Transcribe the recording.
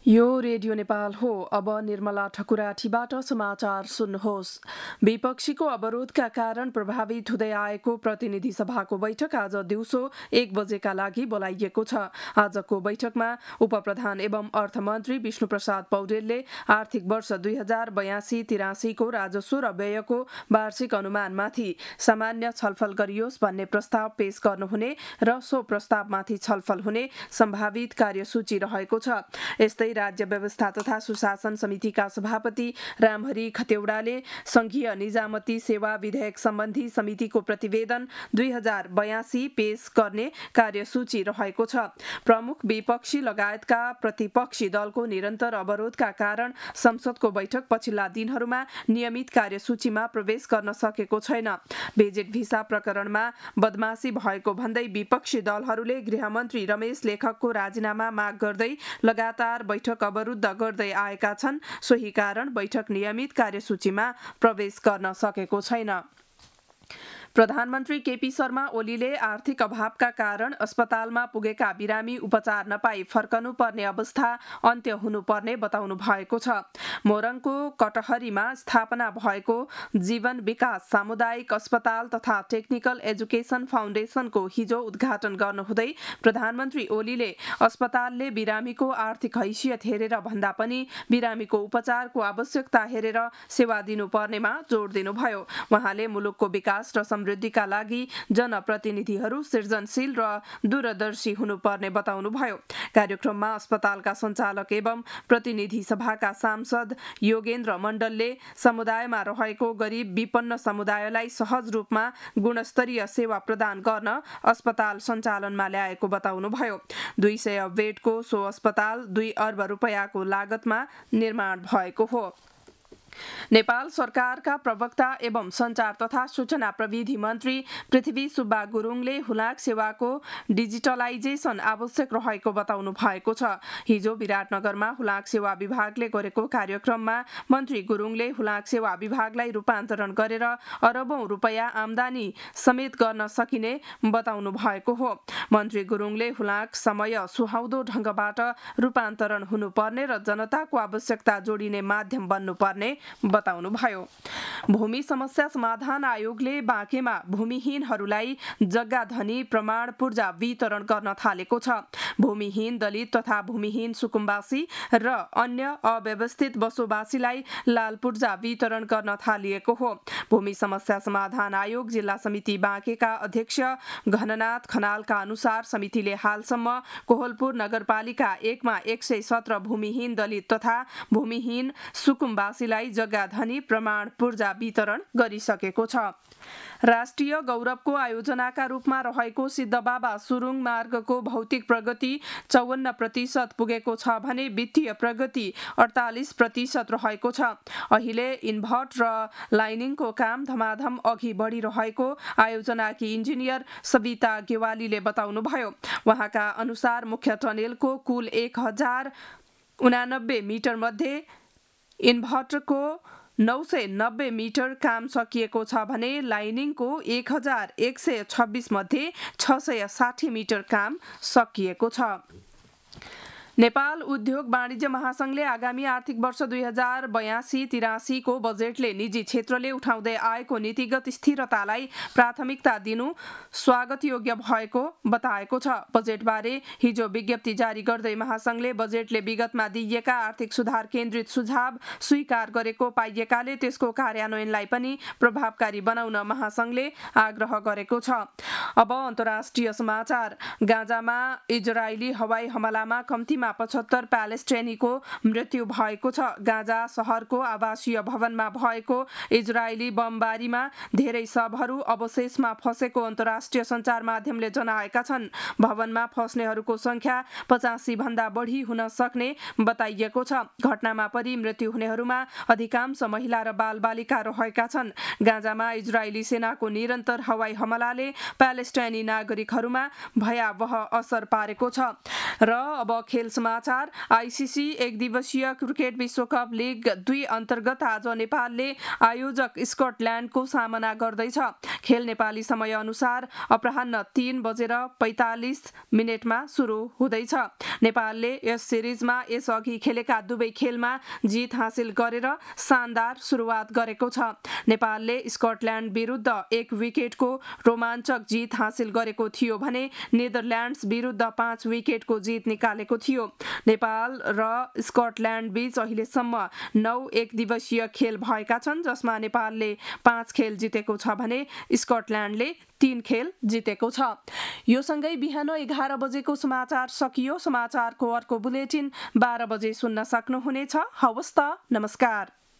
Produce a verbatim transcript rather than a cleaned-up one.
यो रेडियो नेपाल हो। अब निर्मला ठकुराठीबाट समाचार सुन्नुहोस्। विपक्षीको अवरोधका कारण प्रभावित हुँदै आएको प्रतिनिधि सभाको बैठक आज दिउँसो एक बजेका लागि बोलाइएको छ। आजको बैठकमा उपप्रधान एवं अर्थमन्त्री विष्णु प्रसाद पौडेलले आर्थिक वर्ष दुई हजार बयासी तिरासीको राजस्व र व्ययको वार्षिक अनुमानमाथि सामान्य छलफल गरियोस् भन्ने प्रस्ताव पेश गर्नुहुने र सो प्रस्तावमाथि छलफल हुने सम्भावित कार्यसूची रहेको छ। यस्तै राज्य व्यवस्था तथा सुशासन समितिका सभापति रामहरि खतेवडाले संघीय निजामती सेवा विधेयक सम्बन्धी समितिको प्रतिवेदन दुई हजार बयासी पेश गर्ने कार्यसूची रहेको छ। प्रमुख विपक्षी लगायतका प्रतिपक्षी दलको निरन्तर अवरोधका कारण संसदको बैठक पछिल्ला दिनहरूमा नियमित कार्यसूचीमा प्रवेश गर्न सकेको छैन। बेजेट भिसा प्रकरणमा बदमाशी भएको भन्दै विपक्षी दलहरूले गृहमन्त्री रमेश लेखकको राजीनामा माग गर्दै लगातार बैठक अवरुद्ध गर्दै आएका छन्। सोही कारण बैठक नियमित कार्यसूचीमा प्रवेश गर्न सकेको छैन। प्रधानमन्त्री केपी शर्मा ओलीले आर्थिक अभावका कारण अस्पतालमा पुगेका बिरामी उपचार नपाई फर्कनु पर्ने अवस्था अन्त्य हुनुपर्ने बताउनु भएको छ। मोरङको कटहरीमा स्थापना भएको जीवन विकास सामुदायिक अस्पताल तथा टेक्निकल एजुकेसन फाउन्डेसनको हिजो उद्घाटन गर्नुहुँदै प्रधानमन्त्री ओलीले अस्पतालले बिरामीको आर्थिक हैसियत हेरेर भन्दा पनि बिरामीको उपचारको आवश्यकता हेरेर सेवा दिनुपर्नेमा जोड दिनुभयो। उहाँले मुलुकको विकास र समृद्धिका लागि जनप्रतिनिधिहरू सृजनशील र दूरदर्शी हुनुपर्ने बताउनुभयो। कार्यक्रममा अस्पतालका सञ्चालक एवं प्रतिनिधि सभाका सांसद योगेन्द्र मण्डलले समुदायमा रहेको गरिब विपन्न समुदायलाई सहज रूपमा गुणस्तरीय सेवा प्रदान गर्न अस्पताल सञ्चालनमा ल्याएको बताउनुभयो। दुई सय बेडको सो अस्पताल दुई अर्ब रुपियाँको लागतमा निर्माण भएको हो। नेपाल सरकारका प्रवक्ता एवं सञ्चार तथा सूचना प्रविधि मन्त्री पृथ्वी सुब्बा गुरुङले हुलाक सेवाको डिजिटलाइजेसन आवश्यक रहेको बताउनु भएको छ। हिजो विराटनगरमा हुलाक सेवा विभागले गरेको कार्यक्रममा मन्त्री गुरुङले हुलाक सेवा विभागलाई रूपान्तरण गरेर अरबौं रुपियाँ आमदानी समेत गर्न सकिने बताउनु भएको हो। मन्त्री गुरुङले हुलाक समय सुहाउँदो ढंगबाट रूपान्तरण हुनुपर्ने र जनताको आवश्यकता जोडिने माध्यम बन्नुपर्ने बताउनुभयो। भूमि समस्या समाधान आयोगले बाँकेमा भूमिहीनहरूलाई जग्गा धनी प्रमाण पूर्जा वितरण गर्न थालेको छ। भूमिहीन दलित तथा भूमिहीन सुकुम्बासी र अन्य अव्यवस्थित बसोबासीलाई लाल पूर्जा वितरण गर्न थालिएको हो। भूमि समस्या समाधान आयोग जिल्ला समिति बाँकेका अध्यक्ष घननाथ खनालका अनुसार समितिले हालसम्म कोहलपुर नगरपालिका एकमा एक सय सत्र भूमिहीन दलित तथा भूमिहीन सुकुम्बासीलाई जग्गा धनी प्रमाण पूर्जा वितरण गरिसकेको छ। राष्ट्रिय गौरवको आयोजनाका रूपमा रहेको सिद्धबाबा सुरुङ मार्गको भौतिक प्रगति चौवन्न प्रतिशत पुगेको छ भने वित्तीय प्रगति अडतालिस प्रतिशत रहेको छ। अहिले इन्भर्ट र लाइनिङको काम धमाधम अघि बढिरहेको आयोजनाकी इन्जिनियर सविता गेवालीले बताउनुभयो। उहाँका अनुसार मुख्य टनेलको कुल एक हजार उनानब्बे मिटर मध्ये इन्भर्टरको नौ सय नब्बे मिटर काम सकिएको छ भने लाइनिङको एक हजार एक सय छब्बिस मध्ये छ सय साठी मिटर काम सकिएको छ। नेपाल उद्योग वाणिज्य महासंघले आगामी आर्थिक वर्ष दुई हजार बयासी तिरासीको बजेटले निजी क्षेत्रले उठाउँदै आएको नीतिगत स्थिरतालाई प्राथमिकता दिनु स्वागत योग्य भएको बताएको छ। बजेटबारे हिजो विज्ञप्ति जारी गर्दै महासंघले बजेटले विगतमा दिइएका आर्थिक सुधार केन्द्रित सुझाव स्वीकार गरेको पाइएकाले त्यसको कार्यान्वयनलाई पनि प्रभावकारी बनाउन महासंघले आग्रह गरेको छ। अब अन्तर्राष्ट्रिय समाचार। गाजामा इजरायली हवाई हमलामा कम्ती पचहत्तर प्यालेस्टाइनीको मृत्यु भएको छ। गाजा शहरको आवासीय भवनमा भएको इजरायली बमबारीमा धेरै शवहरू अवशेषमा फसेको अन्तर्राष्ट्रिय सञ्चार माध्यमले जनाएका छन्। भवनमा फस्नेहरूको संख्या पचासी भन्दा बढी हुन सक्ने बताइएको छ। घटनामा परि मृत्यु हुनेहरूमा अधिकांश महिला र बालबालिका रहेका छन्। गाजामा इजरायली सेनाको निरन्तर हवाई हमलाले प्यालेस्टाइनी नागरिकहरूमा भयावह असर पारेको छ। र अब खेल समाचार। आइसिसी एक दिवसीय क्रिकेट विश्वकप लिग दुई अन्तर्गत आज नेपालले आयोजक स्कटल्यान्डको सामना गर्दैछ। खेल नेपाली समय अनुसार अपराह्न तीन बजेर पैँतालिस मिनटमा सुरु हुँदैछ। नेपालले यस सिरिजमा यसअघि खेलेका दुवै खेलमा जित हासिल गरेर शानदार सुरुवात गरेको छ। नेपालले स्कटल्यान्ड विरुद्ध एक विकेटको रोमाञ्चक जित हासिल गरेको थियो भने नेदरल्यान्ड्स विरुद्ध पाँच विकेटको जित निकालेको थियो। नेपाल र स्कटल्यान्ड बीच अहिलेसम्म नौ एक दिवसीय खेल भएका छन्, जसमा नेपालले पाँच खेल जितेको छ भने स्कटल्यान्डले तीन खेल जितेको छ। यो सँगै बिहान एघार बजेको समाचार सकियो। समाचारको अर्को बुलेटिन बाह्र बजे सुन्न सक्नुहुनेछ। हवस् त, नमस्कार।